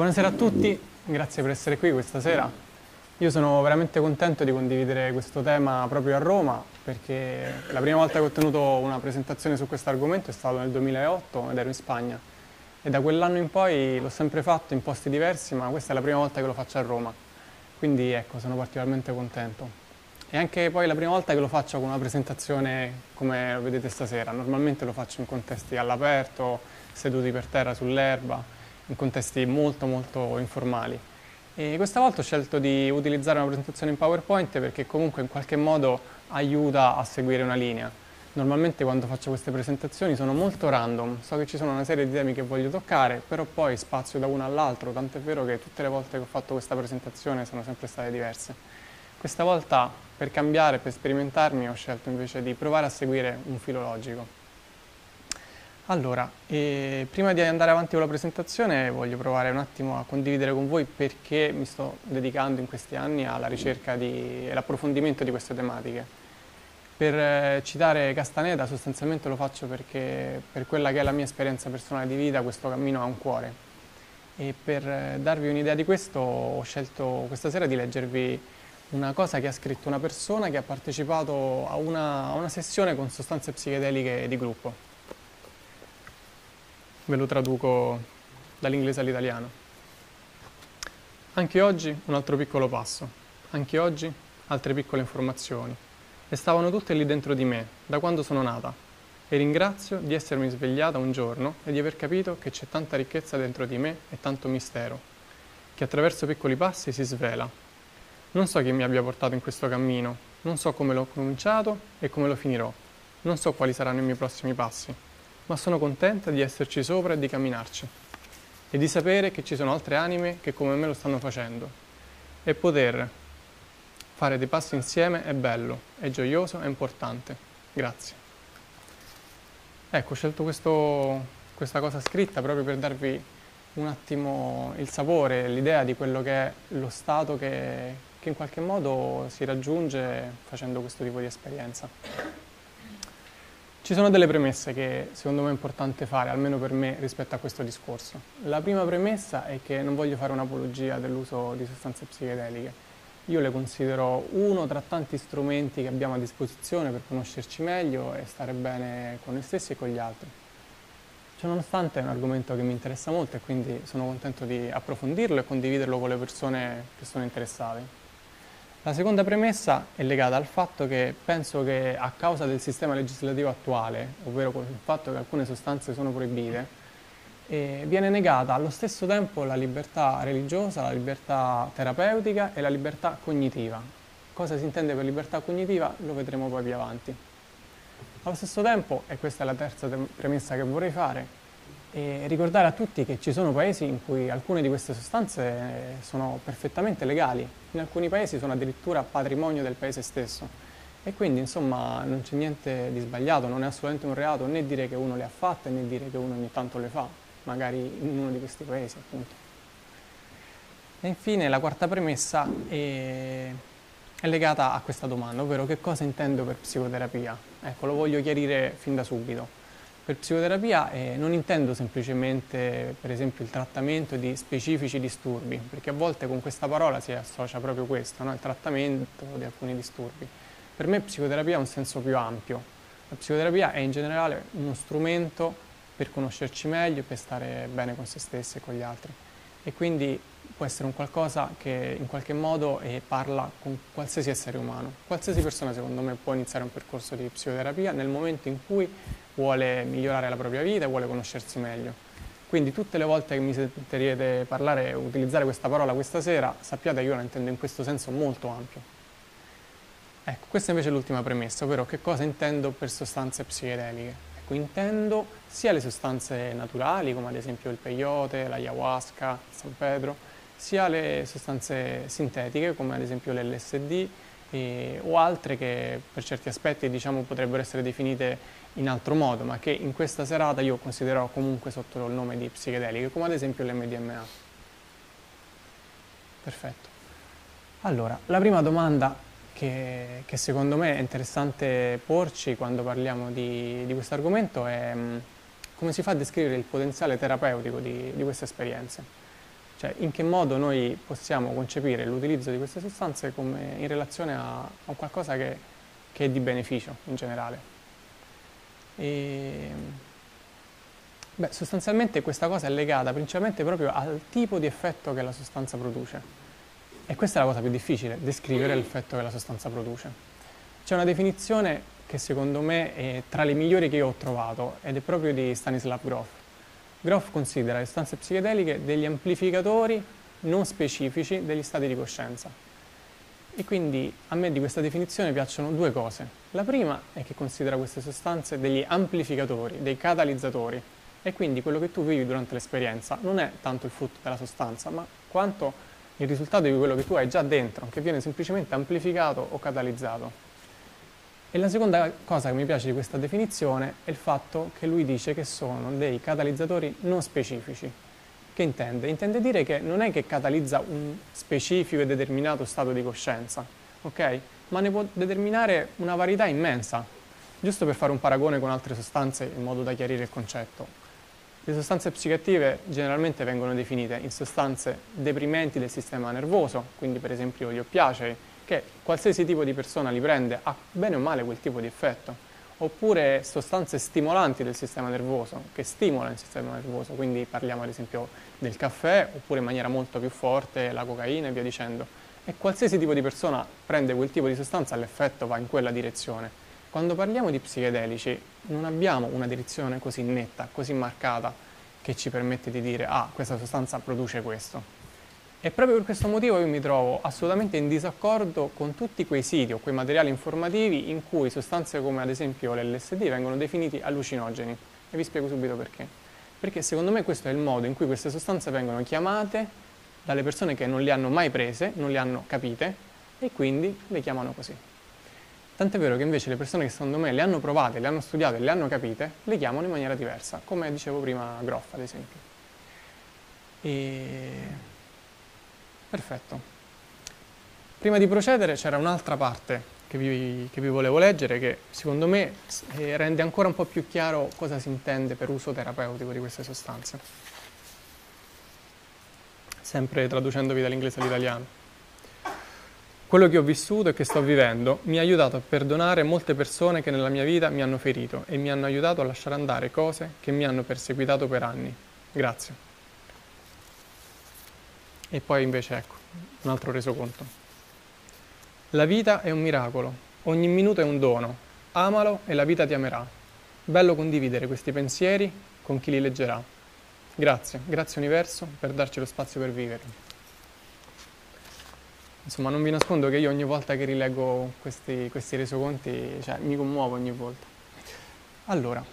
Buonasera a tutti, grazie per essere qui questa sera. Io sono veramente contento di condividere questo tema proprio a Roma perché la prima volta che ho tenuto una presentazione su questo argomento è stato nel 2008 ed ero in Spagna e da quell'anno in poi l'ho sempre fatto in posti diversi, ma questa è la prima volta che lo faccio a Roma, quindi ecco, sono particolarmente contento. E anche poi la prima volta che lo faccio con una presentazione come lo vedete stasera. Normalmente lo faccio in contesti all'aperto, seduti per terra sull'erba, in contesti molto molto informali. E questa volta ho scelto di utilizzare una presentazione in PowerPoint perché comunque in qualche modo aiuta a seguire una linea. Normalmente quando faccio queste presentazioni sono molto random, so che ci sono una serie di temi che voglio toccare, però poi spazio da uno all'altro, tant'è vero che tutte le volte che ho fatto questa presentazione sono sempre state diverse. Questa volta, per cambiare, per sperimentarmi, ho scelto invece di provare a seguire un filo logico. Allora, prima di andare avanti con la presentazione voglio provare un attimo a condividere con voi perché mi sto dedicando in questi anni alla ricerca e all'approfondimento di queste tematiche. Per citare Castaneda, sostanzialmente lo faccio perché per quella che è la mia esperienza personale di vita questo cammino ha un cuore. E per darvi un'idea di questo ho scelto questa sera di leggervi una cosa che ha scritto una persona che ha partecipato a una sessione con sostanze psichedeliche di gruppo. Ve lo traduco dall'inglese all'italiano. Anche oggi un altro piccolo passo, anche oggi altre piccole informazioni. E stavano tutte lì dentro di me, da quando sono nata. E ringrazio di essermi svegliata un giorno e di aver capito che c'è tanta ricchezza dentro di me e tanto mistero, che attraverso piccoli passi si svela. Non so chi mi abbia portato in questo cammino, non so come l'ho cominciato e come lo finirò, non so quali saranno i miei prossimi passi, ma sono contenta di esserci sopra e di camminarci e di sapere che ci sono altre anime che come me lo stanno facendo e poter fare dei passi insieme è bello, è gioioso, è importante. Grazie. Ecco, ho scelto questa cosa scritta proprio per darvi un attimo il sapore, l'idea di quello che è lo stato che in qualche modo si raggiunge facendo questo tipo di esperienza. Ci sono delle premesse che secondo me è importante fare, almeno per me, rispetto a questo discorso. La prima premessa è che non voglio fare un'apologia dell'uso di sostanze psichedeliche. Io le considero uno tra tanti strumenti che abbiamo a disposizione per conoscerci meglio e stare bene con noi stessi e con gli altri. Ciononostante è un argomento che mi interessa molto e quindi sono contento di approfondirlo e condividerlo con le persone che sono interessate. La seconda premessa è legata al fatto che penso che a causa del sistema legislativo attuale, ovvero con il fatto che alcune sostanze sono proibite, viene negata allo stesso tempo la libertà religiosa, la libertà terapeutica e la libertà cognitiva. Cosa si intende per libertà cognitiva lo vedremo poi più avanti. Allo stesso tempo, e questa è la terza premessa che vorrei fare, ricordare a tutti che ci sono paesi in cui alcune di queste sostanze sono perfettamente legali, in alcuni paesi sono addirittura patrimonio del paese stesso e quindi insomma non c'è niente di sbagliato, non è assolutamente un reato né dire che uno le ha fatte né dire che uno ogni tanto le fa, magari in uno di questi paesi appunto. E infine la quarta premessa è legata a questa domanda, ovvero che cosa intendo per psicoterapia. Ecco, lo voglio chiarire fin da subito. Per psicoterapia non intendo semplicemente, per esempio, il trattamento di specifici disturbi, perché a volte con questa parola si associa proprio questo, no? Il trattamento di alcuni disturbi. Per me psicoterapia ha un senso più ampio. La psicoterapia è in generale uno strumento per conoscerci meglio, per stare bene con se stessi e con gli altri. E quindi può essere un qualcosa che in qualche modo parla con qualsiasi essere umano. Qualsiasi persona secondo me può iniziare un percorso di psicoterapia nel momento in cui vuole migliorare la propria vita e vuole conoscersi meglio. Quindi tutte le volte che mi sentirete parlare e utilizzare questa parola questa sera, sappiate che io la intendo in questo senso molto ampio. Ecco, questa invece è l'ultima premessa, ovvero che cosa intendo per sostanze psichedeliche. Ecco, intendo sia le sostanze naturali, come ad esempio il peyote, l'ayahuasca, il San Pedro, sia le sostanze sintetiche, come ad esempio l'LSD, o altre che per certi aspetti diciamo potrebbero essere definite in altro modo, ma che in questa serata io considererò comunque sotto il nome di psichedeliche, come ad esempio l'MDMA. Perfetto. Allora, la prima domanda che secondo me è interessante porci quando parliamo di questo argomento è come si fa a descrivere il potenziale terapeutico di queste esperienze. Cioè, in che modo noi possiamo concepire l'utilizzo di queste sostanze come in relazione a qualcosa che è di beneficio in generale. E, beh, sostanzialmente questa cosa è legata principalmente proprio al tipo di effetto che la sostanza produce. E questa è la cosa più difficile, descrivere l'effetto che la sostanza produce. C'è una definizione che secondo me è tra le migliori che io ho trovato ed è proprio di Stanislav Grof. Grof considera le sostanze psichedeliche degli amplificatori non specifici degli stati di coscienza. E quindi a me di questa definizione piacciono due cose. La prima è che considera queste sostanze degli amplificatori, dei catalizzatori, e quindi quello che tu vivi durante l'esperienza non è tanto il frutto della sostanza, ma quanto il risultato di quello che tu hai già dentro, che viene semplicemente amplificato o catalizzato. E la seconda cosa che mi piace di questa definizione è il fatto che lui dice che sono dei catalizzatori non specifici. Che intende? Intende dire che non è che catalizza un specifico e determinato stato di coscienza, ok? Ma ne può determinare una varietà immensa. Giusto per fare un paragone con altre sostanze in modo da chiarire il concetto. Le sostanze psicoattive generalmente vengono definite in sostanze deprimenti del sistema nervoso, quindi per esempio gli oppiacei, che qualsiasi tipo di persona li prende ha bene o male quel tipo di effetto, oppure sostanze stimolanti del sistema nervoso, che stimolano il sistema nervoso, quindi parliamo ad esempio del caffè, oppure in maniera molto più forte la cocaina e via dicendo. E qualsiasi tipo di persona prende quel tipo di sostanza, l'effetto va in quella direzione. Quando parliamo di psichedelici non abbiamo una direzione così netta, così marcata, che ci permette di dire questa sostanza produce questo. E proprio per questo motivo io mi trovo assolutamente in disaccordo con tutti quei siti o quei materiali informativi in cui sostanze come ad esempio l'LSD vengono definiti allucinogeni. E vi spiego subito perché. Perché secondo me questo è il modo in cui queste sostanze vengono chiamate dalle persone che non le hanno mai prese, non le hanno capite e quindi le chiamano così. Tant'è vero che invece le persone che secondo me le hanno provate, le hanno studiate e le hanno capite, le chiamano in maniera diversa, come dicevo prima Groff ad esempio. Perfetto. Prima di procedere c'era un'altra parte che vi volevo leggere che secondo me rende ancora un po' più chiaro cosa si intende per uso terapeutico di queste sostanze. Sempre traducendovi dall'inglese all'italiano. Quello che ho vissuto e che sto vivendo mi ha aiutato a perdonare molte persone che nella mia vita mi hanno ferito e mi hanno aiutato a lasciare andare cose che mi hanno perseguitato per anni. Grazie. E poi invece ecco, un altro resoconto. La vita è un miracolo, ogni minuto è un dono, amalo e la vita ti amerà. Bello condividere questi pensieri con chi li leggerà. Grazie, grazie universo per darci lo spazio per vivere. Insomma, non vi nascondo che io ogni volta che rileggo questi resoconti, mi commuovo ogni volta. Allora,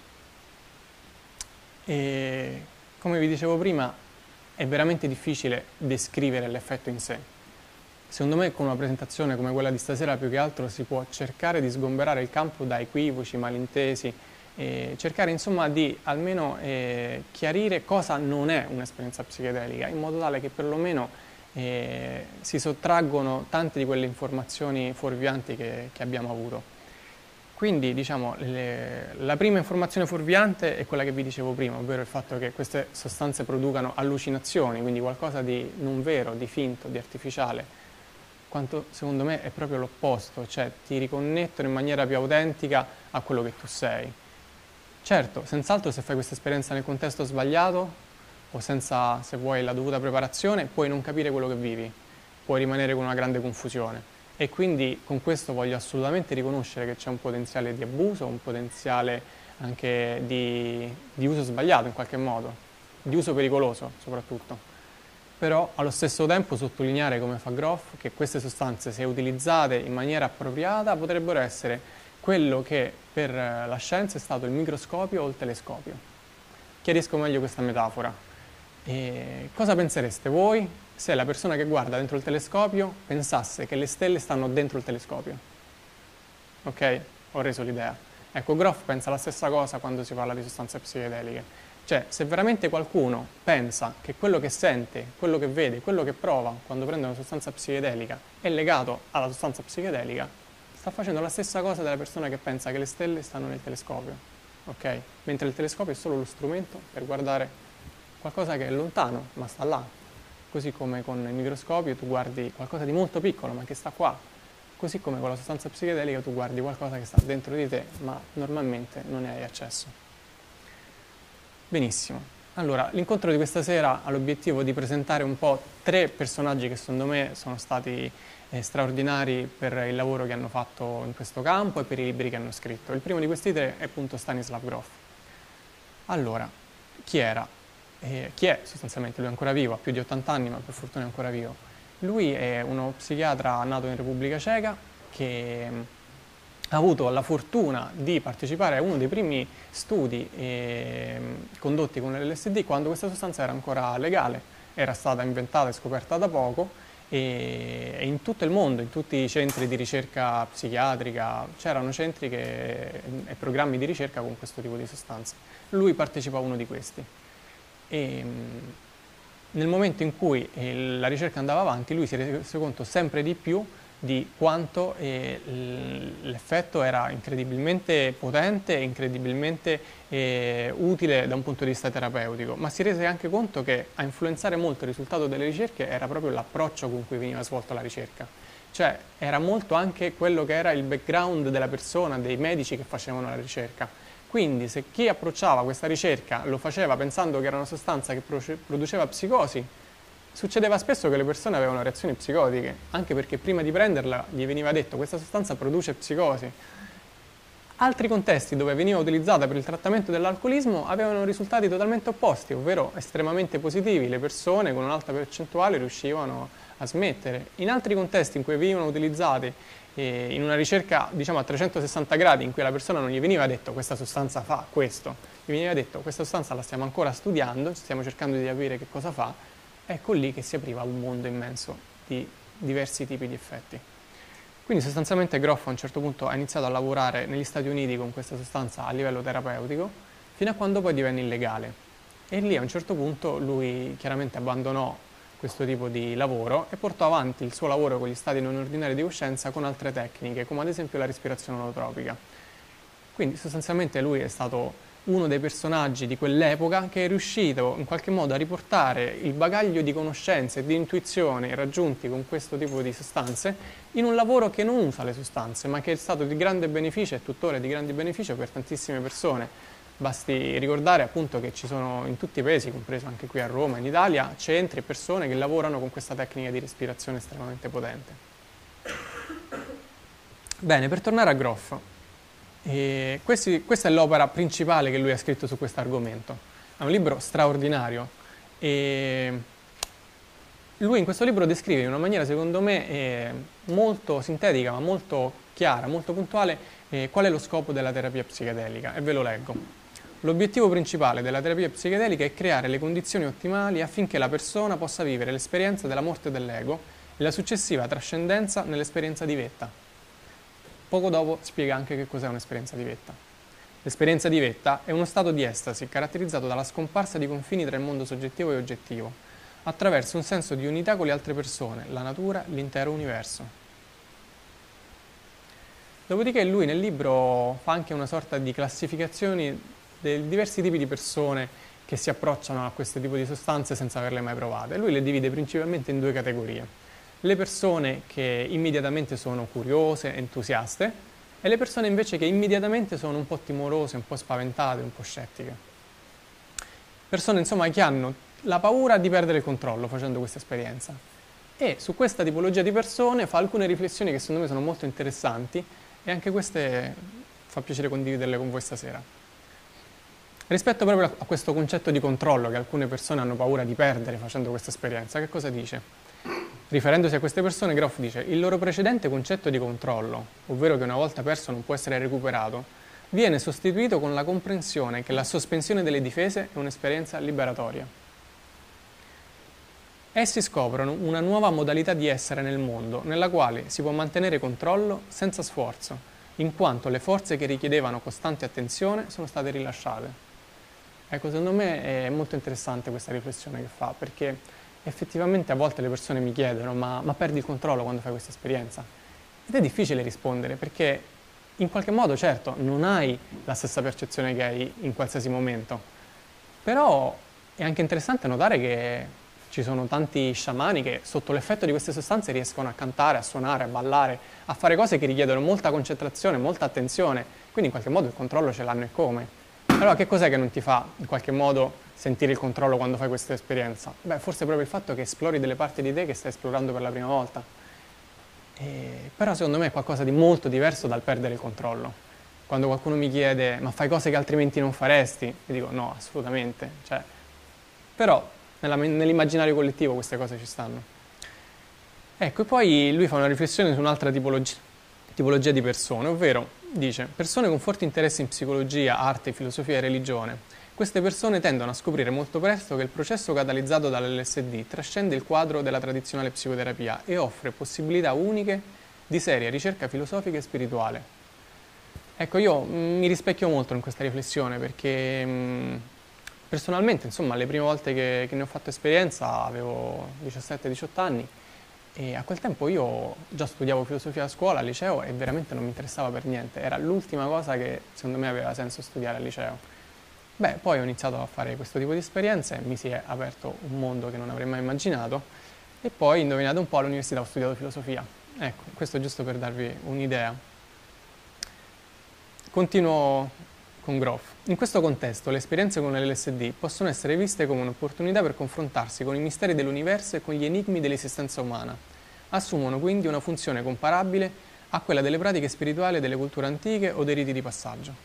come vi dicevo prima, è veramente difficile descrivere l'effetto in sé. Secondo me con una presentazione come quella di stasera più che altro si può cercare di sgomberare il campo da equivoci, malintesi, e cercare insomma di almeno chiarire cosa non è un'esperienza psichedelica, in modo tale che perlomeno si sottraggono tante di quelle informazioni fuorvianti che abbiamo avuto. Quindi diciamo la prima informazione fuorviante è quella che vi dicevo prima, ovvero il fatto che queste sostanze producano allucinazioni, quindi qualcosa di non vero, di finto, di artificiale, quanto secondo me è proprio l'opposto, cioè ti riconnettono in maniera più autentica a quello che tu sei. Certo, senz'altro se fai questa esperienza nel contesto sbagliato o senza, se vuoi, la dovuta preparazione, puoi non capire quello che vivi, puoi rimanere con una grande confusione. E quindi con questo voglio assolutamente riconoscere che c'è un potenziale di abuso, un potenziale anche di uso sbagliato in qualche modo, di uso pericoloso soprattutto. Però allo stesso tempo sottolineare, come fa Groff, che queste sostanze, se utilizzate in maniera appropriata, potrebbero essere quello che per la scienza è stato il microscopio o il telescopio. Chiarisco meglio questa metafora. Cosa pensereste voi se la persona che guarda dentro il telescopio pensasse che le stelle stanno dentro il telescopio? Ok? Ho reso l'idea. Ecco, Groff pensa la stessa cosa quando si parla di sostanze psichedeliche. Cioè, se veramente qualcuno pensa che quello che sente, quello che vede, quello che prova quando prende una sostanza psichedelica è legato alla sostanza psichedelica, sta facendo la stessa cosa della persona che pensa che le stelle stanno nel telescopio. Ok? Mentre il telescopio è solo lo strumento per guardare qualcosa che è lontano, ma sta là. così come con il microscopio tu guardi qualcosa di molto piccolo ma che sta qua, così come con la sostanza psichedelica tu guardi qualcosa che sta dentro di te ma normalmente non ne hai accesso. Benissimo. Allora, l'incontro di questa sera ha l'obiettivo di presentare un po' 3 personaggi che secondo me sono stati straordinari per il lavoro che hanno fatto in questo campo e per i libri che hanno scritto. Il primo di questi 3 è appunto Stanislav Grof. Allora, chi era? Chi è sostanzialmente? Lui è ancora vivo, ha più di 80 anni, ma per fortuna è ancora vivo. Lui è uno psichiatra nato in Repubblica Ceca che ha avuto la fortuna di partecipare a uno dei primi studi condotti con l'LSD quando questa sostanza era ancora legale, era stata inventata e scoperta da poco e in tutto il mondo, in tutti i centri di ricerca psichiatrica, c'erano centri e programmi di ricerca con questo tipo di sostanze. Lui partecipa a uno di questi. E nel momento in cui la ricerca andava avanti, lui si è reso conto sempre di più di quanto l'effetto era incredibilmente potente e incredibilmente utile da un punto di vista terapeutico, ma si rese anche conto che a influenzare molto il risultato delle ricerche era proprio l'approccio con cui veniva svolta la ricerca. Cioè era molto anche quello che era il background della persona, dei medici che facevano la ricerca. Quindi se chi approcciava questa ricerca lo faceva pensando che era una sostanza che produceva psicosi, succedeva spesso che le persone avevano reazioni psicotiche, anche perché prima di prenderla gli veniva detto questa sostanza produce psicosi. Altri contesti dove veniva utilizzata per il trattamento dell'alcolismo avevano risultati totalmente opposti, ovvero estremamente positivi, le persone con un'alta percentuale riuscivano a smettere. In altri contesti in cui venivano utilizzate in una ricerca diciamo a 360 gradi in cui la persona non gli veniva detto questa sostanza fa questo, gli veniva detto questa sostanza la stiamo ancora studiando, stiamo cercando di capire che cosa fa, ecco lì che si apriva un mondo immenso di diversi tipi di effetti. Quindi sostanzialmente Grof a un certo punto ha iniziato a lavorare negli Stati Uniti con questa sostanza a livello terapeutico fino a quando poi divenne illegale e lì a un certo punto lui chiaramente abbandonò questo tipo di lavoro e portò avanti il suo lavoro con gli stati non ordinari di coscienza con altre tecniche, come ad esempio la respirazione olotropica. Quindi sostanzialmente lui è stato uno dei personaggi di quell'epoca che è riuscito in qualche modo a riportare il bagaglio di conoscenze e di intuizione raggiunti con questo tipo di sostanze in un lavoro che non usa le sostanze, ma che è stato di grande beneficio e tuttora di grande beneficio per tantissime persone. Basti ricordare appunto che ci sono in tutti i paesi, compreso anche qui a Roma, in Italia, centri e persone che lavorano con questa tecnica di respirazione estremamente potente. Bene, per tornare a Grof, questa è l'opera principale che lui ha scritto su questo argomento. È un libro straordinario e lui in questo libro descrive in una maniera secondo me molto sintetica ma molto chiara, molto puntuale qual è lo scopo della terapia psichedelica e ve lo leggo. L'obiettivo principale della terapia psichedelica è creare le condizioni ottimali affinché la persona possa vivere l'esperienza della morte dell'ego e la successiva trascendenza nell'esperienza di vetta. Poco dopo spiega anche che cos'è un'esperienza di vetta. L'esperienza di vetta è uno stato di estasi caratterizzato dalla scomparsa di confini tra il mondo soggettivo e oggettivo, attraverso un senso di unità con le altre persone, la natura, l'intero universo. Dopodiché lui nel libro fa anche una sorta di classificazioni dei diversi tipi di persone che si approcciano a questo tipo di sostanze senza averle mai provate. Lui le divide principalmente in 2 categorie. Le persone che immediatamente sono curiose, entusiaste, e le persone invece che immediatamente sono un po' timorose, un po' spaventate, un po' scettiche. Persone insomma che hanno la paura di perdere il controllo facendo questa esperienza. E su questa tipologia di persone fa alcune riflessioni che secondo me sono molto interessanti e anche queste fa piacere condividerle con voi stasera. Rispetto proprio a questo concetto di controllo che alcune persone hanno paura di perdere facendo questa esperienza, che cosa dice? Riferendosi a queste persone, Grof dice: il loro precedente concetto di controllo, ovvero che una volta perso non può essere recuperato, viene sostituito con la comprensione che la sospensione delle difese è un'esperienza liberatoria. Essi scoprono una nuova modalità di essere nel mondo, nella quale si può mantenere controllo senza sforzo, in quanto le forze che richiedevano costante attenzione sono state rilasciate. Ecco, secondo me è molto interessante questa riflessione che fa, perché effettivamente a volte le persone mi chiedono ma perdi il controllo quando fai questa esperienza? Ed è difficile rispondere, perché in qualche modo, certo, non hai la stessa percezione che hai in qualsiasi momento, però è anche interessante notare che Ci sono tanti sciamani che sotto l'effetto di queste sostanze riescono a cantare, a suonare, a ballare, a fare cose che richiedono molta concentrazione, molta attenzione, quindi in qualche modo il controllo ce l'hanno e come. Allora che cos'è che non ti fa in qualche modo sentire il controllo quando fai questa esperienza? Beh, forse proprio il fatto che esplori delle parti di te che stai esplorando per la prima volta. Però secondo me è qualcosa di molto diverso dal perdere il controllo. Quando qualcuno mi chiede ma fai cose che altrimenti non faresti? Io dico no, assolutamente. Cioè, però nell'immaginario collettivo queste cose ci stanno. Ecco, e poi lui fa una riflessione su un'altra tipologia di persone, ovvero dice persone con forti interessi in psicologia, arte, filosofia e religione. Queste persone tendono a scoprire molto presto che il processo catalizzato dall'LSD trascende il quadro della tradizionale psicoterapia e offre possibilità uniche di seria ricerca filosofica e spirituale. Ecco, io mi rispecchio molto in questa riflessione perché personalmente, insomma, le prime volte che ne ho fatto esperienza avevo 17-18 anni e a quel tempo io già studiavo filosofia a scuola, al liceo e veramente non mi interessava per niente. Era l'ultima cosa che secondo me aveva senso studiare al liceo. Beh, poi ho iniziato a fare questo tipo di esperienze, mi si è aperto un mondo che non avrei mai immaginato e poi, indovinate un po', all'università ho studiato filosofia. Ecco, questo giusto per darvi un'idea. Continuo con Groff. In questo contesto, le esperienze con l'LSD possono essere viste come un'opportunità per confrontarsi con i misteri dell'universo e con gli enigmi dell'esistenza umana. Assumono quindi una funzione comparabile a quella delle pratiche spirituali delle culture antiche o dei riti di passaggio.